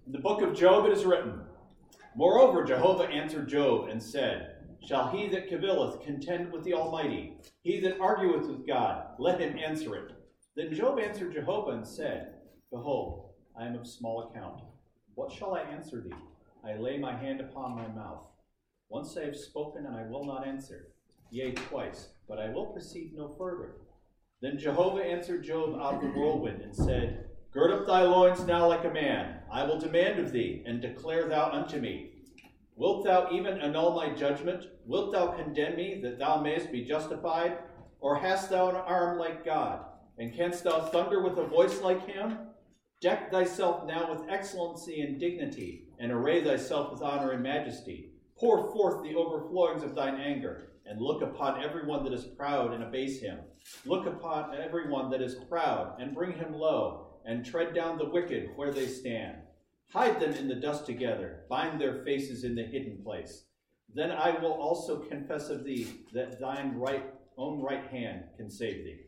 In the book of Job it is written, Moreover, Jehovah answered Job and said, Shall he that cavilleth contend with the Almighty? He that argueth with God, let him answer it. Then Job answered Jehovah and said, Behold, I am of small account. What shall I answer thee? I lay my hand upon my mouth. Once I have spoken, and I will not answer. Yea, twice, but I will proceed no further. Then Jehovah answered Job out of the whirlwind and said, Gird up thy loins now like a man. I will demand of thee, and declare thou unto me. Wilt thou even annul my judgment? Wilt thou condemn me, that thou mayest be justified? Or hast thou an arm like God? And canst thou thunder with a voice like him? Deck thyself now with excellency and dignity, and array thyself with honor and majesty. Pour forth the overflowings of thine anger, and look upon everyone that is proud and abase him. Look upon everyone that is proud, and bring him low, and tread down the wicked where they stand. Hide them in the dust together, bind their faces in the hidden place. Then I will also confess of thee that thine own right hand can save thee.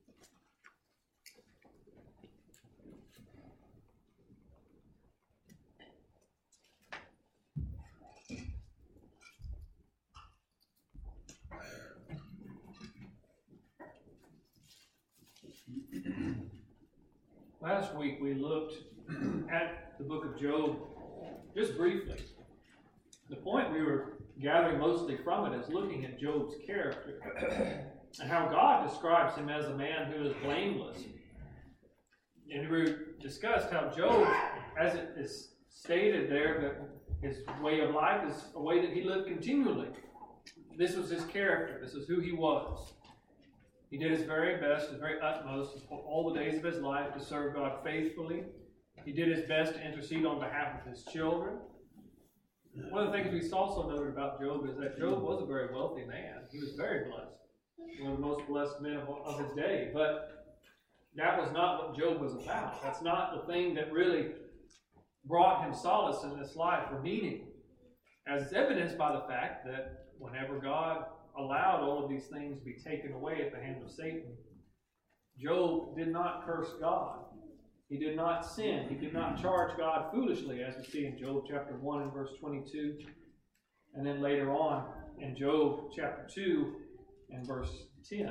Last week we looked at the book of Job just briefly. The point we were gathering mostly from it is looking at Job's character and how God describes him as a man who is blameless. And we discussed how Job, as it is stated there, that his way of life is a way that he lived continually. This was his character. This is who he was. He did his very best, his very utmost, all the days of his life to serve God faithfully. He did his best to intercede on behalf of his children. One of the things we also noted about Job is that Job was a very wealthy man. He was very blessed. One of the most blessed men of his day. But that was not what Job was about. That's not the thing that really brought him solace in this life or meaning. As is evidenced by the fact that whenever God allowed all of these things to be taken away at the hand of Satan, Job did not curse God. He did not sin. He did not charge God foolishly, as we see in Job chapter 1 and verse 22, and then later on in Job chapter 2 and verse 10.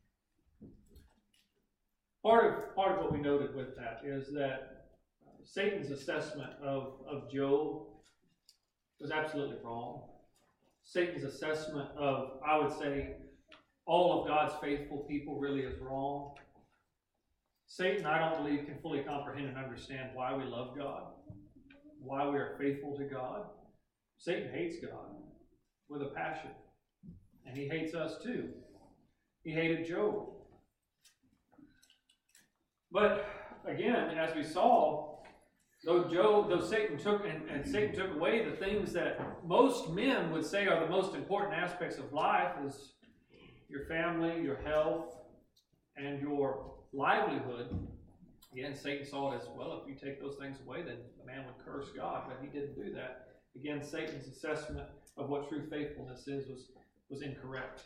Part of what we noted with that is that Satan's assessment of Job was absolutely wrong. Satan's assessment of, I would say, all of God's faithful people really is wrong. Satan, I don't believe, can fully comprehend and understand why we love God, why we are faithful to God. Satan hates God with a passion, and he hates us too. He hated Job. But again, as we saw, though Satan took Satan took away the things that most men would say are the most important aspects of life, is your family, your health, and your livelihood. Again, Satan saw it as, well, if you take those things away, then the man would curse God, but he didn't do that. Again, Satan's assessment of what true faithfulness is was incorrect.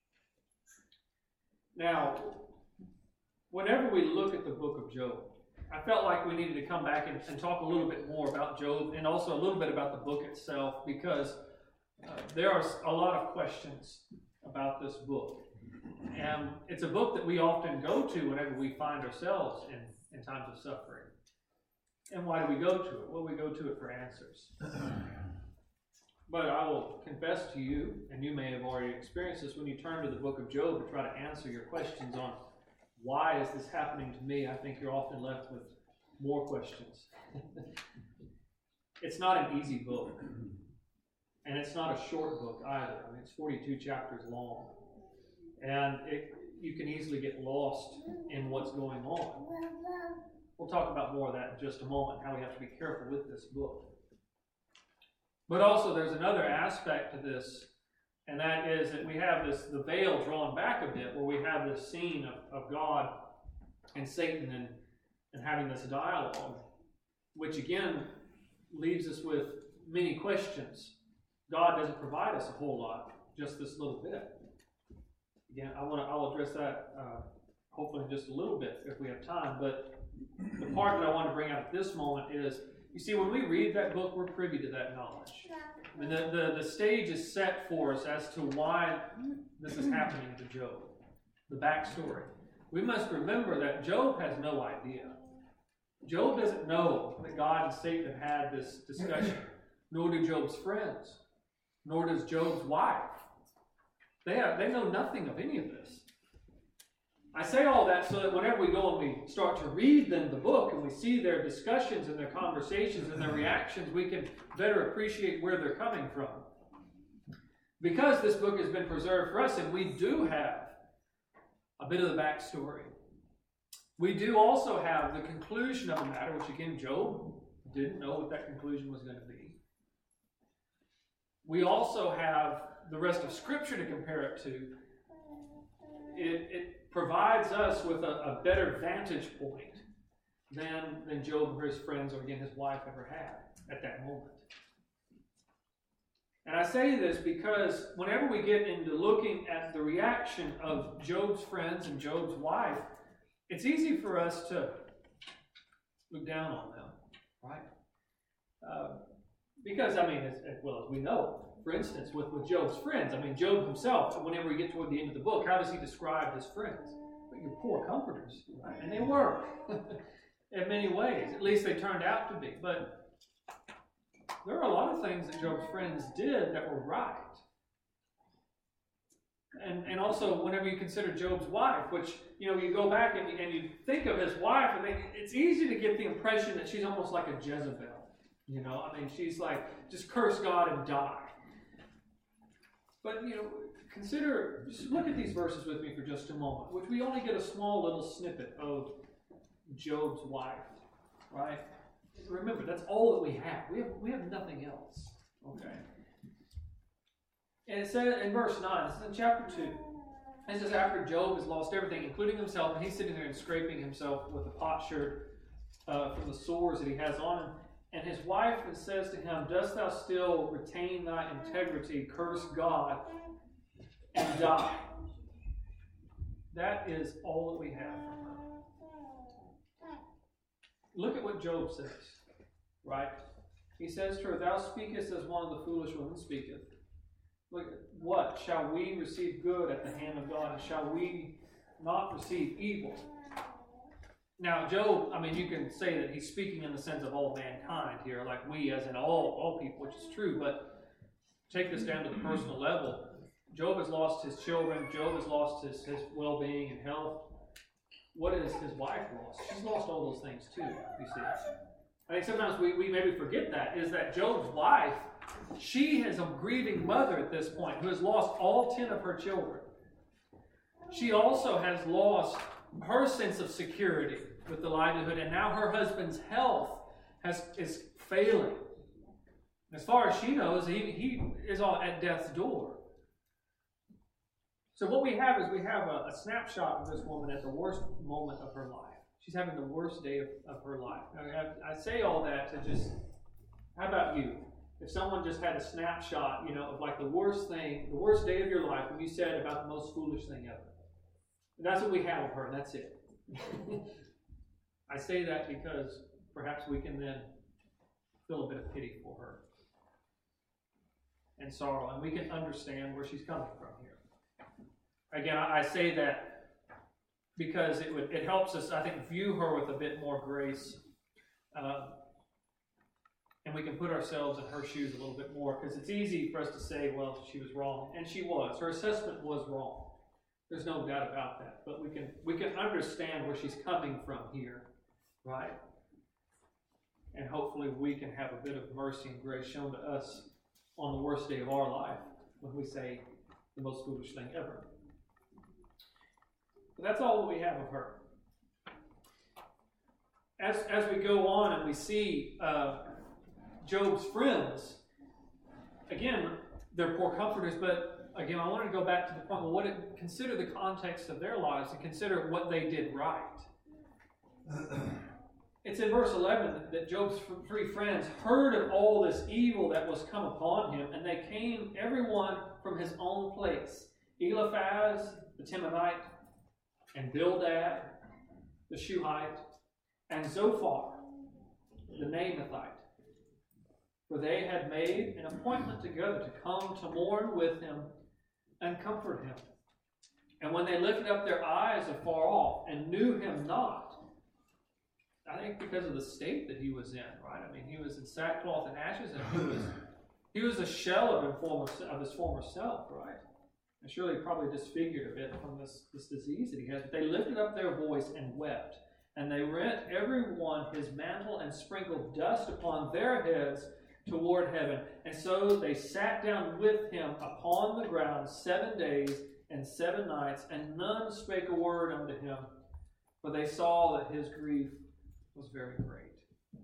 Now, whenever we look at the book of Job, I felt like we needed to come back and talk a little bit more about Job and also a little bit about the book itself, because there are a lot of questions about this book. And it's a book that we often go to whenever we find ourselves in times of suffering. And why do we go to it? Well, we go to it for answers. But I will confess to you, and you may have already experienced this, when you turn to the book of Job to try to answer your questions on why is this happening to me, I think you're often left with more questions. It's not an easy book. And it's not a short book either. I mean, it's 42 chapters long. And you can easily get lost in what's going on. We'll talk about more of that in just a moment, how we have to be careful with this book. But also there's another aspect to this, and that is that we have the veil drawn back a bit, where we have this scene of God and Satan and having this dialogue, which again leaves us with many questions. God doesn't provide us a whole lot, just this little bit. Again, I'll address that hopefully in just a little bit if we have time, but the part that I want to bring out at this moment is You see, when we read that book, we're privy to that knowledge. I mean, the stage is set for us as to why this is happening to Job. The backstory. We must remember that Job has no idea. Job doesn't know that God and Satan have had this discussion, nor do Job's friends, nor does Job's wife. They know nothing of any of this. I say all that so that whenever we go and we start to read them the book and we see their discussions and their conversations and their reactions, we can better appreciate where they're coming from. Because this book has been preserved for us and we do have a bit of the backstory, we do also have the conclusion of the matter, which again, Job didn't know what that conclusion was going to be. We also have the rest of Scripture to compare it to. It provides us with a better vantage point than Job or his friends, or again his wife, ever had at that moment. And I say this because whenever we get into looking at the reaction of Job's friends and Job's wife, it's easy for us to look down on them, right? Because, I mean, as well as we know, for instance, with Job's friends, I mean, Job himself, whenever we get toward the end of the book, how does he describe his friends? Well, you're poor comforters, right? And they were, in many ways. At least they turned out to be. But there are a lot of things that Job's friends did that were right. And also, whenever you consider Job's wife, which, you know, you go back and you think of his wife, I mean, it's easy to get the impression that she's almost like a Jezebel. You know, I mean, she's like, just curse God and die. But, you know, just look at these verses with me for just a moment, which we only get a small little snippet of Job's wife, right? Remember, that's all that we have. We have nothing else, okay? And it says in verse 9, this is in chapter 2, it says, after Job has lost everything, including himself, and he's sitting there and scraping himself with a potsherd from the sores that he has on him, and his wife says to him, dost thou still retain thy integrity, curse God, and die? That is all that we have from her. Look at what Job says, right? He says to her, thou speakest as one of the foolish women speaketh. Look, what? Shall we receive good at the hand of God, and shall we not receive evil? Now, Job, I mean, you can say that he's speaking in the sense of all mankind here, like we as in all people, which is true, but take this down to the personal level. Job has lost his children. Job has lost his well-being and health. What has his wife lost? She's lost all those things too, you see. I think sometimes we maybe forget that, is that Job's wife, she is a grieving mother at this point who has lost all 10 of her children. She also has lost her sense of security with the livelihood, and now her husband's health is failing. As far as she knows, he is at death's door. So what we have is a snapshot of this woman at the worst moment of her life. She's having the worst day of her life. Now, I say all that to just, how about you? If someone just had a snapshot, you know, of like the worst day of your life, when you said about the most foolish thing ever. And that's what we have of her, and that's it. I say that because perhaps we can then feel a bit of pity for her and sorrow, and we can understand where she's coming from here. Again, I say that because it helps us, I think, view her with a bit more grace, and we can put ourselves in her shoes a little bit more, because it's easy for us to say, well, she was wrong, and she was. Her assessment was wrong. There's no doubt about that. But we can understand where she's coming from here, right? And hopefully we can have a bit of mercy and grace shown to us on the worst day of our life when we say the most foolish thing ever. But that's all that we have of her. As we go on and we see Job's friends, again, they're poor comforters, but again, I want to go back to the point, well, consider the context of their lives and consider what they did right. It's in verse 11 that Job's 3 friends heard of all this evil that was come upon him, and they came, everyone from his own place. Eliphaz, the Temanite, and Bildad, the Shuhite, and Zophar, the Naamathite. for they had made an appointment together to come to mourn with him and comfort him. And when they lifted up their eyes afar off and knew him not, I think because of the state that he was in, right? I mean, he was in sackcloth and ashes, and he was a shell of his former self, right? And surely probably disfigured a bit from this disease that he has. But they lifted up their voice and wept. And they rent every one his mantle and sprinkled dust upon their heads toward heaven. And so they sat down with him upon the ground 7 days and 7 nights, and none spake a word unto him, for they saw that his grief was very great.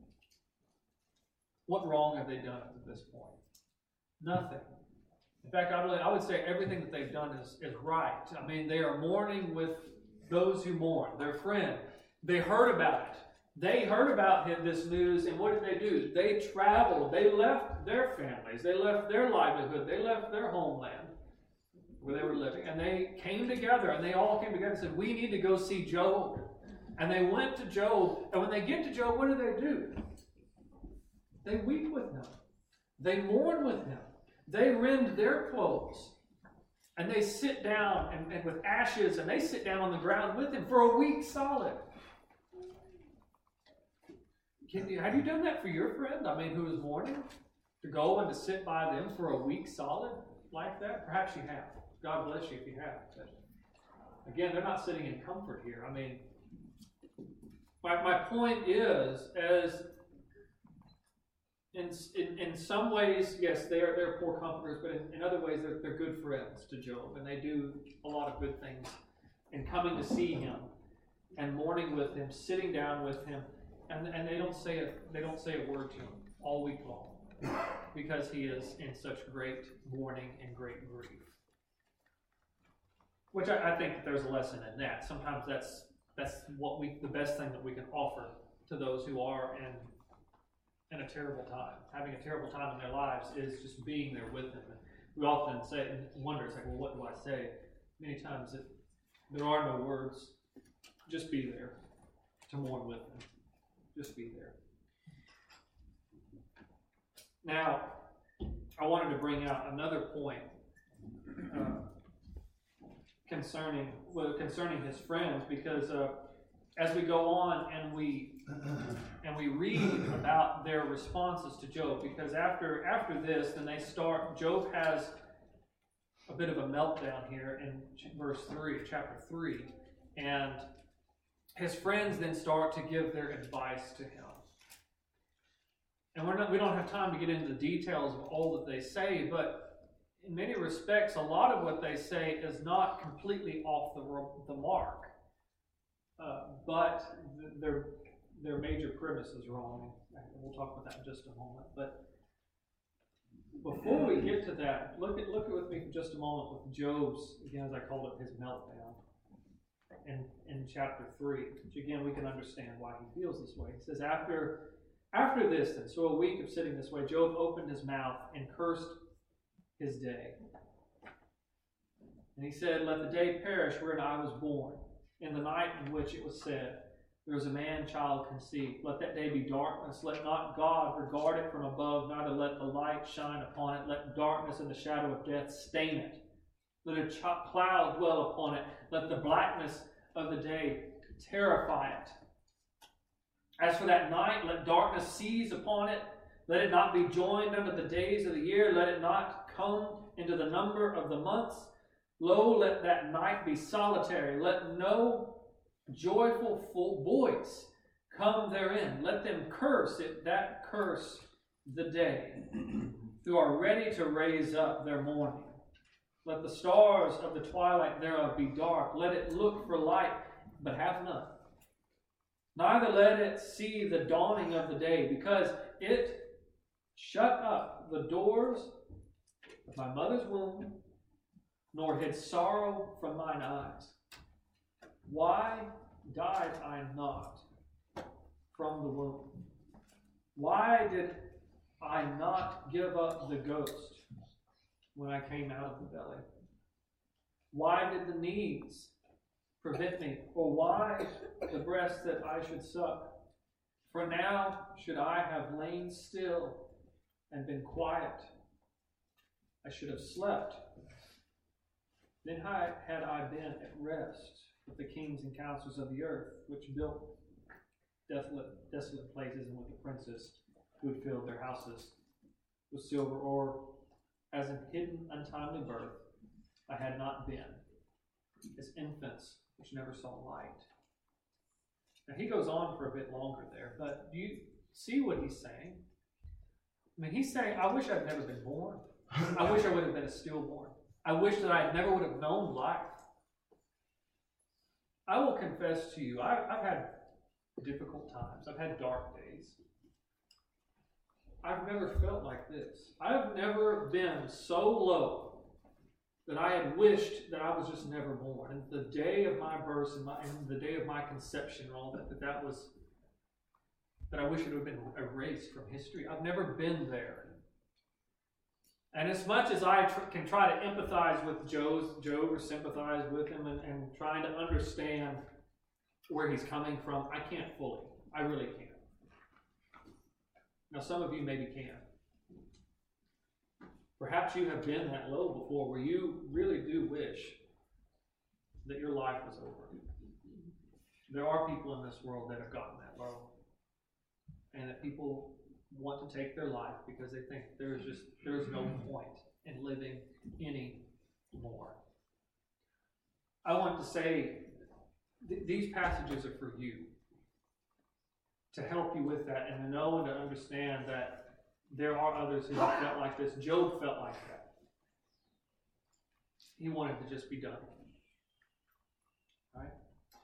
What wrong have they done at this point? Nothing. In fact, I would say everything that they've done is right. I mean, they are mourning with those who mourn, their friend. They heard about it. They heard about this news, and what did they do? They traveled. They left their families. They left their livelihood. They left their homeland where they were living. And they came together, and they all came together and said, we need to go see Job. And they went to Job. And when they get to Job, what do? They weep with him. They mourn with him. They rend their clothes. And they sit down and with ashes, and they sit down on the ground with him for a week solid. Have you done that for your friend? I mean, who is mourning? To go and to sit by them for a week solid like that? Perhaps you have. God bless you if you have. But again, they're not sitting in comfort here. I mean, my point is, as in some ways, yes, they're poor comforters, but in other ways, they're good friends to Job, and they do a lot of good things in coming to see him and mourning with him, sitting down with him. And they don't say a word to him all week long because he is in such great mourning and great grief. Which I think that there's a lesson in that. Sometimes that's the best thing that we can offer to those who are in a terrible time. Having a terrible time in their lives is just being there with them. And we often say and wonder, it's like, well, what do I say? Many times there are no words. Just be there to mourn with them. Just be there. Now, I wanted to bring out another point concerning his friends, because as we go on and we read about their responses to Job, because after this, then they start. Job has a bit of a meltdown here in chapter 3, and his friends then start to give their advice to him. And we don't have time to get into the details of all that they say, but in many respects, a lot of what they say is not completely off the mark. But their major premise is wrong. We'll talk about that in just a moment. But before we get to that, look at with me for just a moment with Job's, again, as I called it, his meltdown. In chapter 3, which again we can understand why he feels this way. He says, after this, then, so a week of sitting this way, Job opened his mouth and cursed his day. And he said, let the day perish wherein I was born, in the night in which it was said, there was a man-child conceived. Let that day be darkness. Let not God regard it from above, neither let the light shine upon it. Let darkness and the shadow of death stain it. Let a cloud dwell upon it. Let the blackness of the day terrify it. As for that night, let darkness seize upon it. Let it not be joined unto the days of the year. Let it not come into the number of the months. Lo, let that night be solitary. Let no joyful full voice come therein. Let them curse it that curse the day, who are ready to raise up their mourning. Let the stars of the twilight thereof be dark. Let it look for light, but have none. Neither let it see the dawning of the day, because it shut up the doors of my mother's womb, nor hid sorrow from mine eyes. Why died I not from the womb? Why did I not give up the ghost when I came out of the belly? Why did the knees prevent me? Or why the breast that I should suck? For now should I have lain still and been quiet. I should have slept. Then had I been at rest with the kings and counselors of the earth, which built desolate places, and with the princes who had filled their houses with silver, or as in hidden untimely birth, I had not been, as infants which never saw light. Now he goes on for a bit longer there, but do you see what he's saying? I mean, he's saying, I wish I'd never been born. I wish I would have been a stillborn. I wish that I never would have known life. I will confess to you, I've had difficult times. I've had dark days. I've never felt like this. I've never been so low that I had wished that I was just never born. And the day of my birth and the day of my conception and all that I wish it would have been erased from history. I've never been there. And as much as I can try to empathize with Job or sympathize with him and trying to understand where he's coming from, I can't fully. I really can't. Now, some of you maybe can. Perhaps you have been that low before, where you really do wish that your life was over. There are people in this world that have gotten that low, and that people want to take their life because they think there's no point in living any more. I want to say these passages are for you, to help you with that and to know and to understand that there are others who have felt like this. Job felt like that. He wanted to just be done. Right?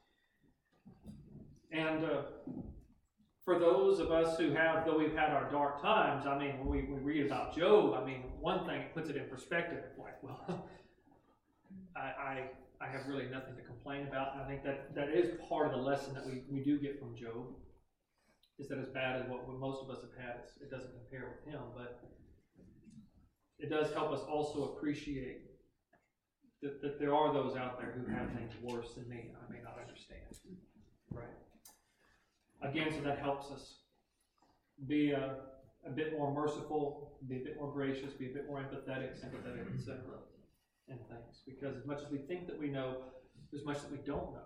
And for those of us who have, though we've had our dark times, I mean, when we read about Job, I mean, one thing puts it in perspective. Like, well, I have really nothing to complain about. And I think that is part of the lesson that we do get from Job, is that as bad as what most of us have had, it doesn't compare with him. But it does help us also appreciate that there are those out there who have things worse than me, and I may not understand. Right? Again, so that helps us be a bit more merciful, be a bit more gracious, be a bit more empathetic, sympathetic, etc. in things. Because as much as we think that we know, there's much that we don't know.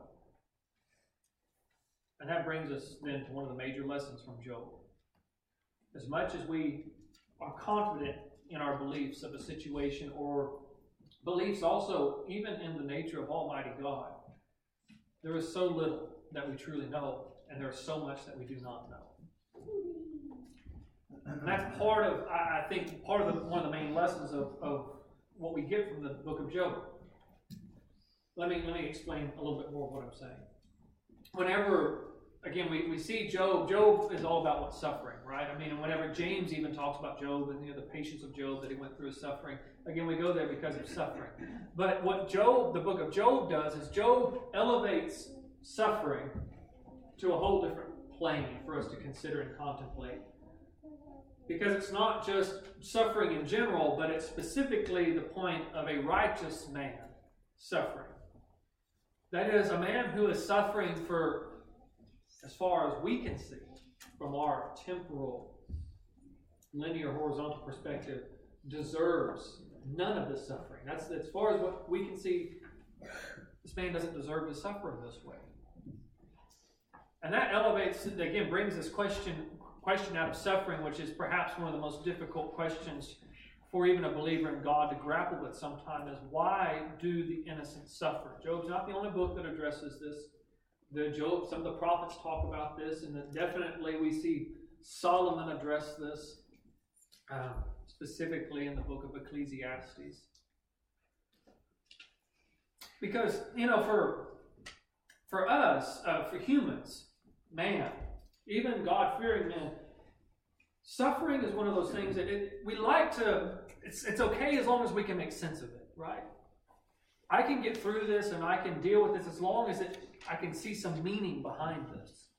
And that brings us then to one of the major lessons from Job. As much as we are confident in our beliefs of a situation, or beliefs also even in the nature of Almighty God, there is so little that we truly know, and there is so much that we do not know. And that's part of, I think, one of the main lessons of what we get from the book of Job. Let me explain a little bit more of what I'm saying. Whenever, again, we see Job is all about what's suffering, right? I mean, and whenever James even talks about Job and the patience of Job, that he went through his suffering, again, we go there because of suffering. But what the book of Job does is Job elevates suffering to a whole different plane for us to consider and contemplate. Because it's not just suffering in general, but it's specifically the point of a righteous man suffering. That is, a man who is suffering for, as far as we can see, from our temporal, linear, horizontal perspective, deserves none of this suffering. That's as far as what we can see. This man doesn't deserve to suffer in this way. And that elevates, again, brings this question out of suffering, which is perhaps one of the most difficult questions for even a believer in God to grapple with sometimes, is why do the innocent suffer? Job's not the only book that addresses this. Some of the prophets talk about this, and definitely we see Solomon address this, specifically in the book of Ecclesiastes. Because, for us, for humans, man, even God-fearing men, suffering is one of those things that we like to, it's okay as long as we can make sense of it, right? I can get through this and I can deal with this as long as I can see some meaning behind this.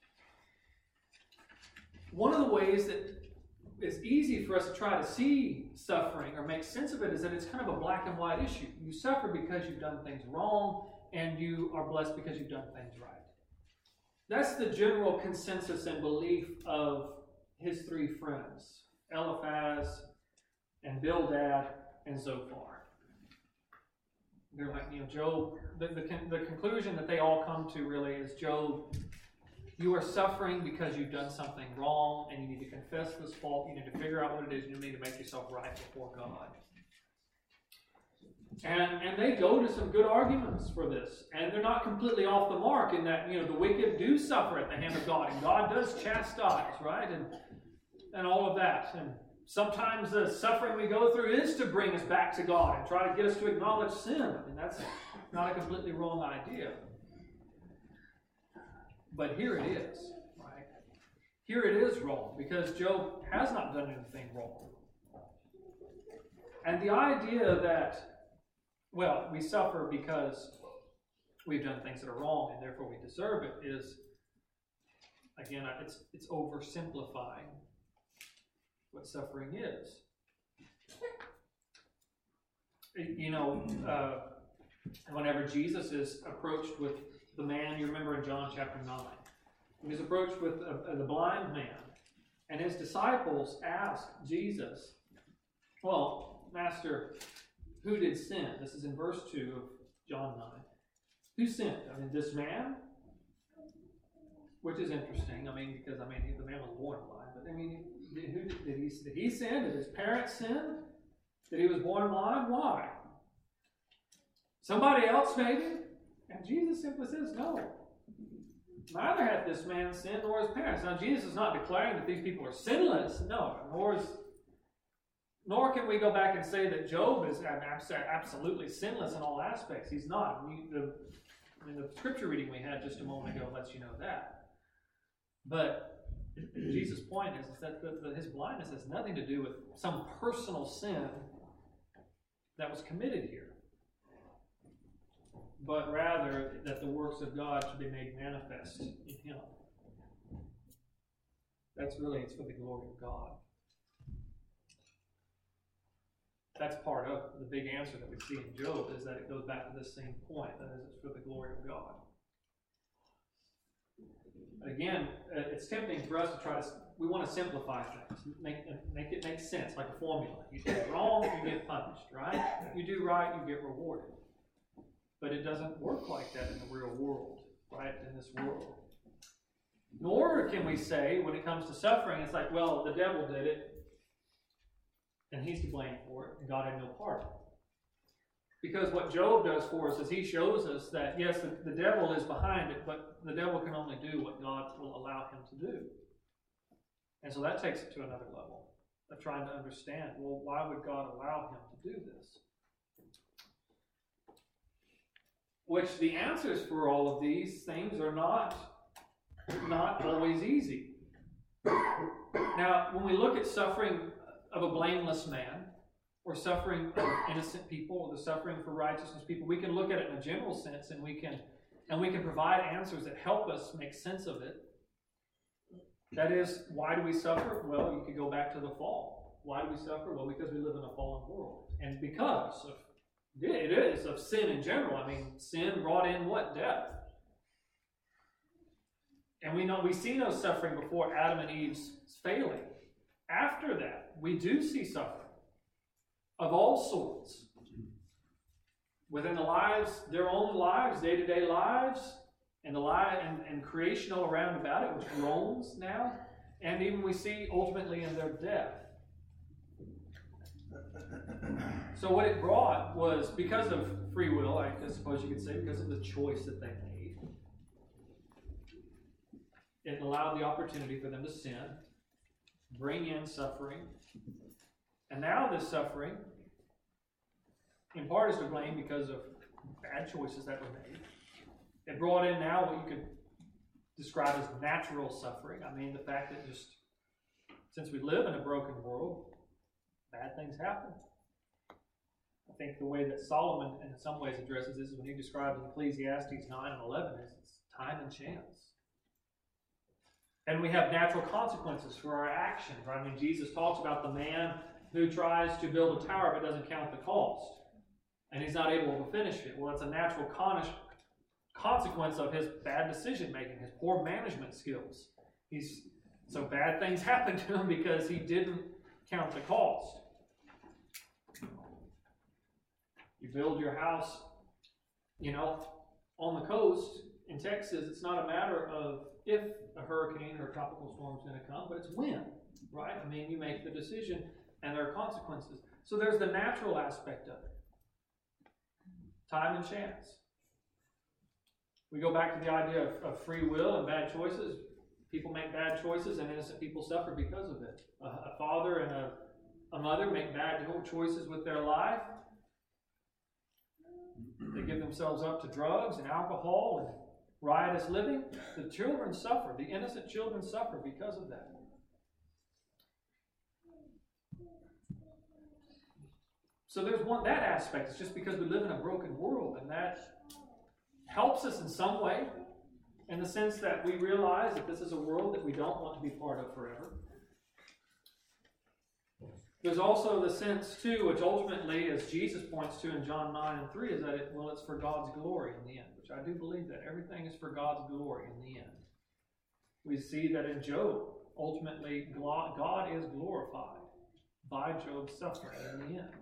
One of the ways that it's easy for us to try to see suffering or make sense of it is that it's kind of a black and white issue. You suffer because you've done things wrong, and you are blessed because you've done things right. That's the general consensus and belief of his three friends, Eliphaz, and Bildad and Zophar. They're like, Job, the conclusion that they all come to really is, Job, you are suffering because you've done something wrong, and you need to confess this fault. You need to figure out what it is. You need to make yourself right before God. And they go to some good arguments for this. And they're not completely off the mark in that, the wicked do suffer at the hand of God. And God does chastise, right? And all of that. And sometimes the suffering we go through is to bring us back to God and try to get us to acknowledge sin. And that's not a completely wrong idea. But here it is, right? Here it is wrong, because Job has not done anything wrong. And the idea that, we suffer because we've done things that are wrong and therefore we deserve it is, again, it's oversimplifying what suffering is. Whenever Jesus is approached with the man, you remember in John chapter 9, he was approached with the blind man, and his disciples asked Jesus, well, Master, who did sin? This is in verse 2 of John 9. Who sinned? This man? Which is interesting, because the man was born blind, but did he sin? Did his parents sin? That he was born blind? Why? Somebody else maybe? And Jesus simply says, no. Neither hath this man sinned nor his parents. Now, Jesus is not declaring that these people are sinless. No, nor can we go back and say that Job is absolutely sinless in all aspects. He's not. The scripture reading we had just a moment ago lets you know that. But Jesus' point is that his blindness has nothing to do with some personal sin that was committed here, but rather that the works of God should be made manifest in him. It's for the glory of God. That's part of the big answer that we see in Job, is that it goes back to this same point, that is, it's for the glory of God. Again, it's tempting for us to we want to simplify things, make it make sense, like a formula. You do wrong, you get punished, right? You do right, you get rewarded. But it doesn't work like that in the real world, right? In this world. Nor can we say, when it comes to suffering, it's like, well, the devil did it, and he's to blame for it, and God had no part. Because what Job does for us is he shows us that, yes, the devil is behind it, but the devil can only do what God will allow him to do. And so that takes it to another level of trying to understand, well, why would God allow him to do this? Which the answers for all of these things are not always easy. Now, when we look at suffering of a blameless man, or suffering of innocent people, or the suffering for righteousness people, we can look at it in a general sense, and we can provide answers that help us make sense of it. That is, why do we suffer? Well, you could go back to the fall. Why do we suffer? Well, because we live in a fallen world, and because of it is of sin in general. Sin brought in what? Death. And we see no suffering before Adam and Eve's failing. After that, we do see suffering of all sorts. Within the lives, their own lives, day-to-day lives, and creation all around about it, which groans now. And even we see ultimately in their death. So what it brought was, because of free will, I suppose you could say, because of the choice that they made, it allowed the opportunity for them to sin, bring in suffering. And now this suffering, in part, is to blame because of bad choices that were made. It brought in now what you could describe as natural suffering. The fact that just, since we live in a broken world, bad things happen. I think the way that Solomon, in some ways, addresses this is when he describes in Ecclesiastes 9 and 11 is it's time and chance. And we have natural consequences for our actions, right? Jesus talks about the man who tries to build a tower but doesn't count the cost, and he's not able to finish it. Well, it's a natural consequence of his bad decision-making, his poor management skills. So bad things happen to him because he didn't count the cost. You build your house, on the coast in Texas. It's not a matter of if a hurricane or a tropical storm is going to come, but it's when, right? I mean, you make the decision and there are consequences. So there's the natural aspect of it. Time and chance. We go back to the idea of free will and bad choices. People make bad choices and innocent people suffer because of it. A father and a mother make bad choices with their life. They give themselves up to drugs and alcohol and riotous living. The children suffer. The innocent children suffer because of that. So there's that aspect. It's just because we live in a broken world, and that helps us in some way, in the sense that we realize that this is a world that we don't want to be part of forever. There's also the sense, too, which ultimately, as Jesus points to in John 9:3, is that it's for God's glory in the end, which I do believe that everything is for God's glory in the end. We see that in Job, ultimately, God is glorified by Job's suffering in the end.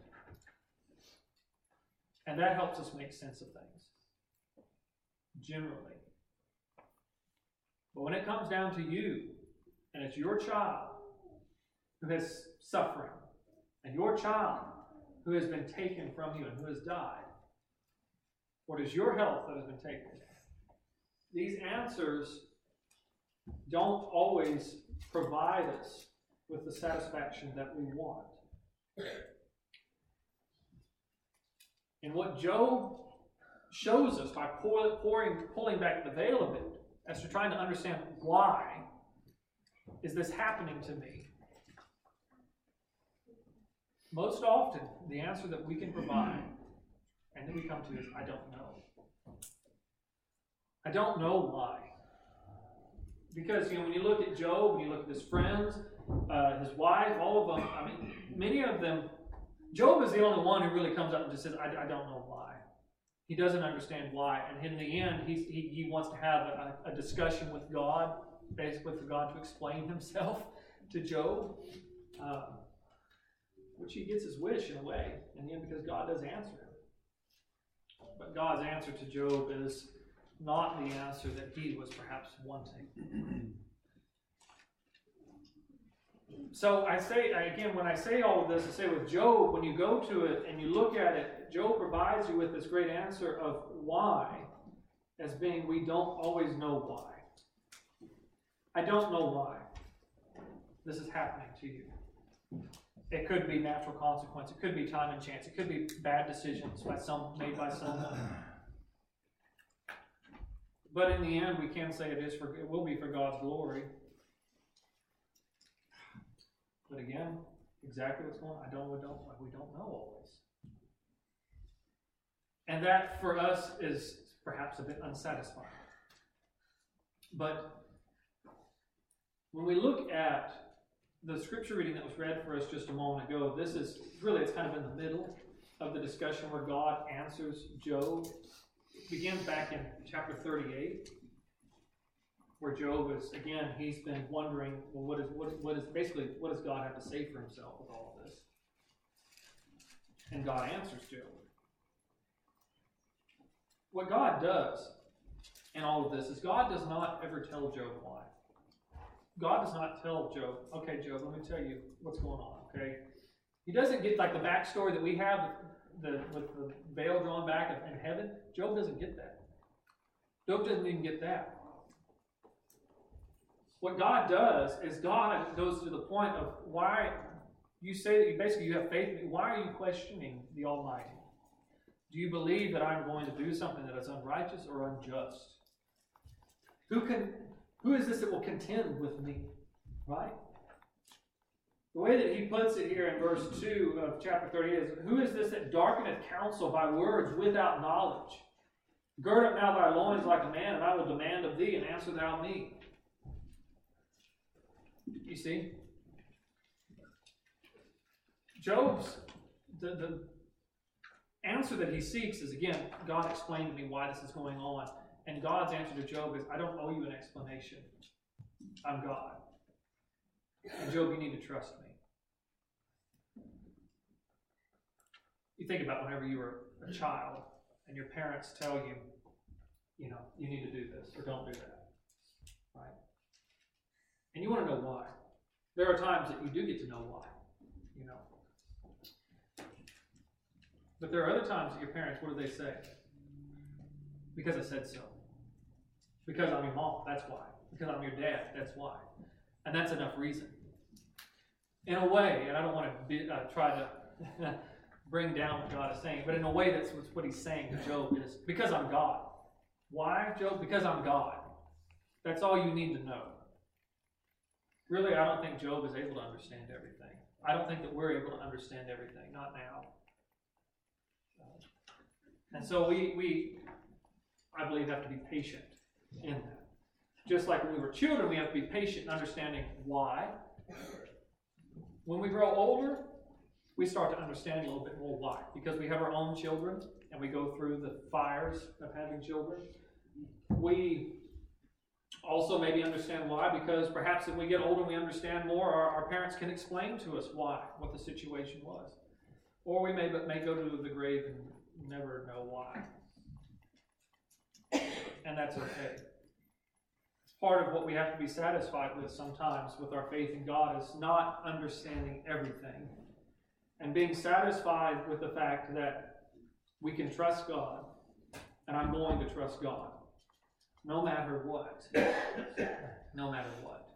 And that helps us make sense of things, generally. But when it comes down to you, and it's your child who has suffering, and your child who has been taken from you and who has died, or it is your health that has been taken, these answers don't always provide us with the satisfaction that we want. And what Job shows us by pulling back the veil a bit, as to trying to understand why is this happening to me. Most often, the answer that we can provide, and that we come to, is, I don't know. I don't know why. Because, when you look at Job, when you look at his friends, his wife, all of them, many of them, Job is the only one who really comes up and just says, I don't know why. He doesn't understand why. And in the end, he wants to have a discussion with God, basically for God to explain himself to Job, which he gets his wish in a way, in the end, because God does answer him. But God's answer to Job is not the answer that he was perhaps wanting. So I say, again, when I say all of this, I say with Job, when you go to it and you look at it, Job provides you with this great answer of why, as being, we don't always know why. I don't know why this is happening to you. It could be natural consequence. It could be time and chance. It could be bad decisions made by someone. But in the end, we can say it will be for God's glory. But again, exactly what's going on, we don't know always. And that for us is perhaps a bit unsatisfying. But when we look at the scripture reading that was read for us just a moment ago, it's kind of in the middle of the discussion where God answers Job. It begins back in chapter 38. Where Job is, again, he's been wondering, well, what does God have to say for himself with all of this? And God answers Job. What God does in all of this is God does not ever tell Job why. God does not tell Job, okay, Job, let me tell you what's going on, okay? He doesn't get like the backstory that we have with the veil drawn back in heaven. Job doesn't get that. Job doesn't even get that. What God does is God goes to the point of why you say that you have faith in me. Why are you questioning the Almighty? Do you believe that I'm going to do something that is unrighteous or unjust? Who is this that will contend with me? Right? The way that he puts it here in verse 2 of chapter 38 is, who is this that darkeneth counsel by words without knowledge? Gird up now thy loins like a man, and I will demand of thee, and answer thou me. You see? Job's, the answer that he seeks is, again, God explain to me why this is going on. And God's answer to Job is, I don't owe you an explanation. I'm God. And Job, you need to trust me. You think about whenever you were a child and your parents tell you, you know, you need to do this or don't do that, right? And you want to know why. There are times that you do get to know why, you know. But there are other times that your parents, what do they say? Because I said so. Because I'm your mom, that's why. Because I'm your dad, that's why. And that's enough reason. In a way, and I don't want to try to bring down what God is saying, but in a way that's what he's saying to Job is, because I'm God. Why, Job? Because I'm God. That's all you need to know. Really, I don't think Job is able to understand everything. I don't think that we're able to understand everything, not now. And so we, I believe, have to be patient in that. Just like when we were children, we have to be patient in understanding why. When we grow older, we start to understand a little bit more why. Because we have our own children, and we go through the fires of having children. We also maybe understand why, because perhaps if we get older and we understand more, our parents can explain to us why, what the situation was. Or we may go to the grave and never know why. And that's okay. Part of what we have to be satisfied with sometimes with our faith in God is not understanding everything and being satisfied with the fact that we can trust God, and I'm going to trust God no matter what. No matter what.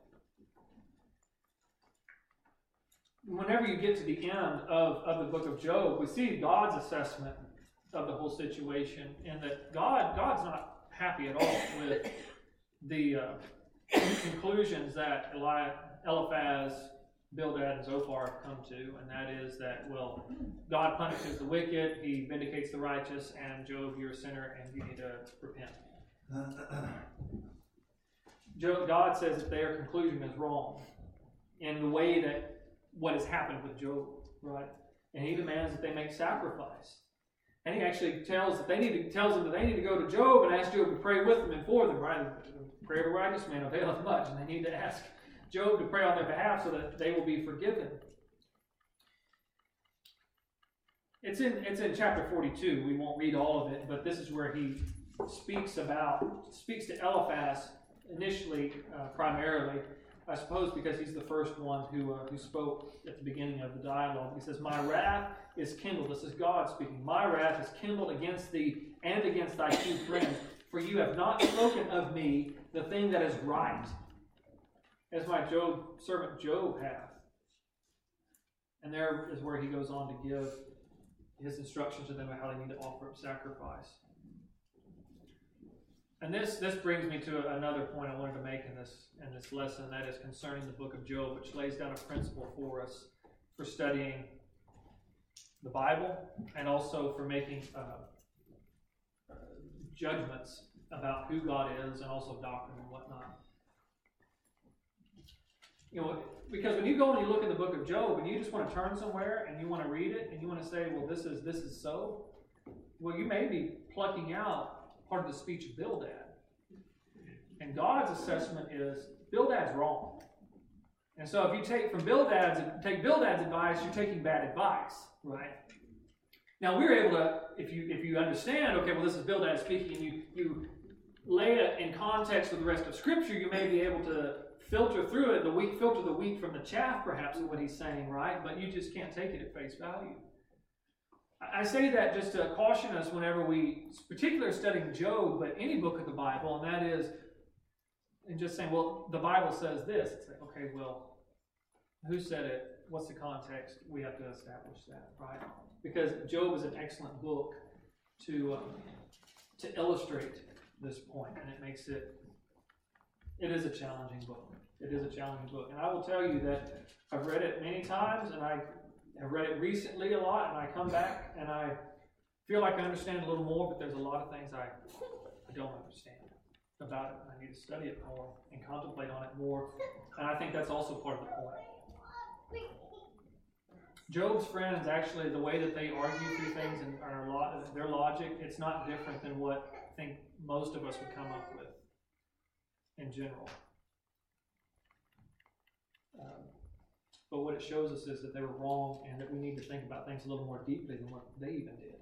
Whenever you get to the end of the book of Job, we see God's assessment of the whole situation, and that God's not happy at all with the conclusions that Eliphaz, Bildad, and Zophar have come to, and that is that, well, God punishes the wicked, he vindicates the righteous, and Job, you're a sinner, and you need to repent. God says that their conclusion is wrong in the way that what has happened with Job, right? And he demands that they make sacrifice. And he actually tells them that they need to go to Job and ask Job to pray with them and for them, right? The prayer of a righteous man availeth much, and they need to ask Job to pray on their behalf so that they will be forgiven. It's in chapter 42. We won't read all of it, but this is where he speaks to Eliphaz initially, primarily, I suppose because he's the first one who spoke at the beginning of the dialogue. He says, "My wrath is kindled." This is God speaking. "My wrath is kindled against thee and against thy two friends, for you have not spoken of me the thing that is right, as my servant Job hath." And there is where he goes on to give his instructions to them about how they need to offer up sacrifice. And this brings me to another point I wanted to make in this lesson, and that is concerning the book of Job, which lays down a principle for us for studying the Bible and also for making judgments about who God is and also doctrine and whatnot. You know, because when you go and you look in the book of Job and you just want to turn somewhere and you want to read it and you want to say, well, this is so, well, you may be plucking out part of the speech of Bildad. And God's assessment is Bildad's wrong. And so if you take Bildad's advice, you're taking bad advice, right? Now we're able to, if you understand, okay, well, this is Bildad speaking, and you lay it in context with the rest of Scripture, you may be able to filter through it, filter the wheat from the chaff, perhaps, of what he's saying, right? But you just can't take it at face value. I say that just to caution us whenever we, particularly studying Job, but any book of the Bible, and that is, and just saying, well, the Bible says this. It's like, okay, well, who said it? What's the context? We have to establish that, right? Because Job is an excellent book to illustrate this point, and it is a challenging book. It is a challenging book. And I will tell you that I've read it many times, and I have read it recently a lot, and I come back and I feel like I understand a little more, but there's a lot of things I don't understand about it. I need to study it more and contemplate on it more. And I think that's also part of the point. Job's friends, actually, the way that they argue through things and their logic, it's not different than what I think most of us would come up with in general. But what it shows us is that they were wrong and that we need to think about things a little more deeply than what they even did.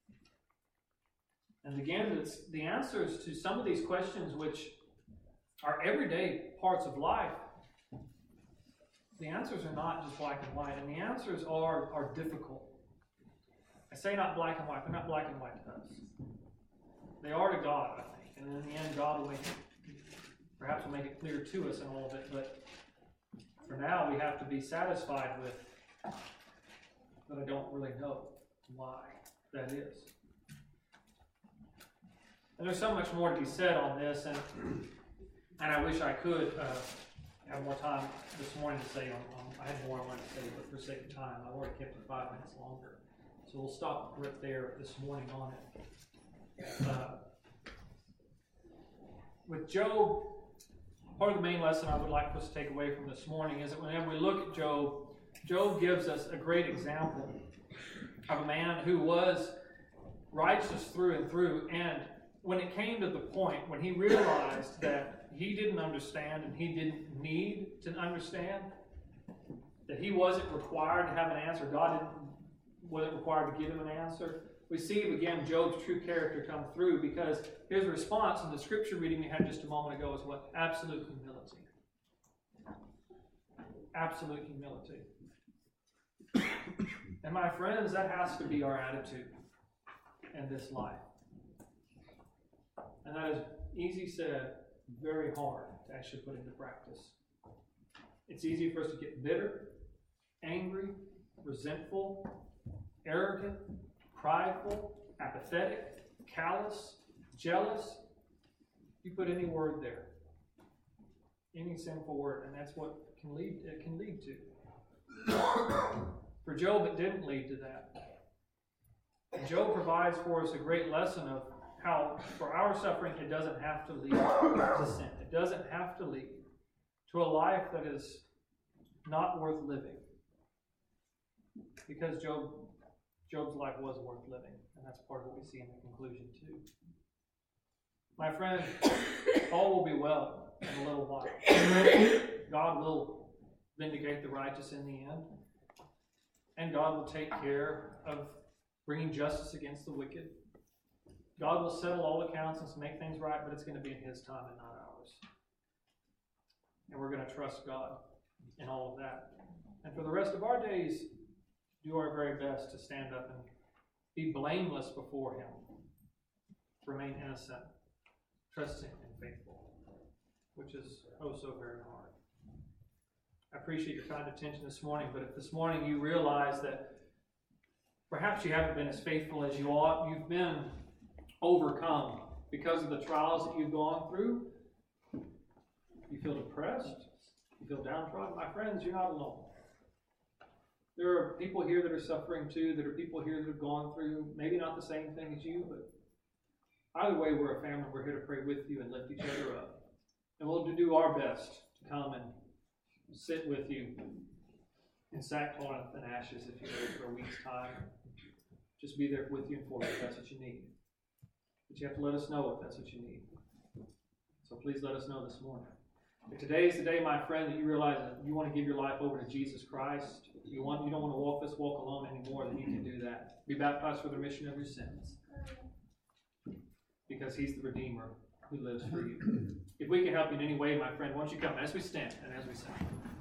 And again, it's the answers to some of these questions, which are everyday parts of life, the answers are not just black and white, and the answers are difficult. I say not black and white, they're not black and white to us. They are to God, I think. And in the end, God will perhaps will make it clear to us in all of it, but for now, we have to be satisfied with that I don't really know why that is. And there's so much more to be said on this, and I wish I could have more time this morning to say I had more I wanted to say, but for sake of time, I've already kept it 5 minutes longer. So we'll stop right there this morning on it. With Job, part of the main lesson I would like us to take away from this morning is that whenever we look at Job, Job gives us a great example of a man who was righteous through and through, and when it came to the point when he realized that he didn't understand and he didn't need to understand, that he wasn't required to have an answer, God wasn't required to give him an answer, we see again Job's true character come through, because his response in the scripture reading we had just a moment ago is what? Absolute humility. Absolute humility. And my friends, that has to be our attitude in this life. And that is easy said, very hard to actually put into practice. It's easy for us to get bitter, angry, resentful, arrogant, prideful, apathetic, callous, jealous. You put any word there, any sinful word, and that's what it can lead to. For Job, it didn't lead to that. Job provides for us a great lesson of how, for our suffering, it doesn't have to lead to sin. It doesn't have to lead to a life that is not worth living. Because Job's life was worth living, and that's part of what we see in the conclusion too. My friend, all will be well in a little while. God will vindicate the righteous in the end, and God will take care of bringing justice against the wicked. God will settle all accounts and make things right, but it's going to be in His time and not ours. And we're going to trust God in all of that. And for the rest of our days, do our very best to stand up and be blameless before Him, to remain innocent, trusting, and faithful, which is oh so very hard. I appreciate your kind attention this morning, but if this morning you realize that perhaps you haven't been as faithful as you ought, you've been overcome because of the trials that you've gone through, you feel depressed, you feel downtrodden, my friends, you're not alone. There are people here that are suffering too. There are people here that have gone through maybe not the same thing as you, but either way, we're a family. We're here to pray with you and lift each other up. And we'll do our best to come and sit with you in sackcloth and ashes, if you will, for a week's time. Just be there with you and for you if that's what you need. But you have to let us know if that's what you need. So please let us know this morning. If today is the day, my friend, that you realize that you want to give your life over to Jesus Christ, you don't want to walk this walk alone anymore, then you can do that. Be baptized for the remission of your sins. Because He's the Redeemer who lives for you. If we can help you in any way, my friend, why don't you come as we stand and as we sing.